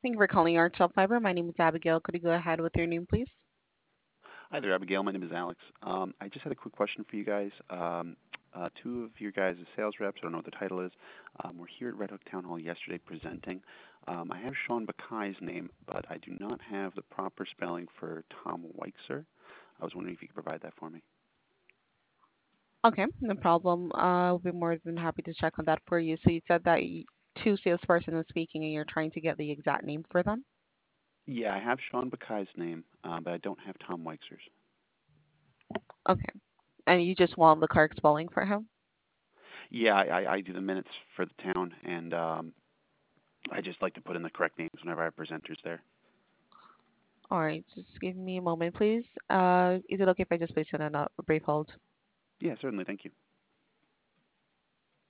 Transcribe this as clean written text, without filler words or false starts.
Thank you for calling Art Shop Fiber. My name is Abigail. Could you go ahead with your name, please? Hi there, Abigail. My name is Alex. I just had a quick question for you guys. Two of your guys' sales reps, I don't know what the title is, were here at Red Hook Town Hall yesterday presenting. I have Sean Bakai's name, but I do not have the proper spelling for Tom Weixer. I was wondering if you could provide that for me. Okay, no problem. I'll be more than happy to check on that for you. So you said that two salesperson is speaking and you're trying to get the exact name for them? Yeah, I have Sean Bakai's name, but I don't have Tom Weixer's. Okay. And you just want the correct spelling for him? Yeah, I do the minutes for the town, and I just like to put in the correct names whenever I have presenters there. All right, just give me a moment, please. Is it okay if I just place you on a brief hold? Yeah, certainly. Thank you.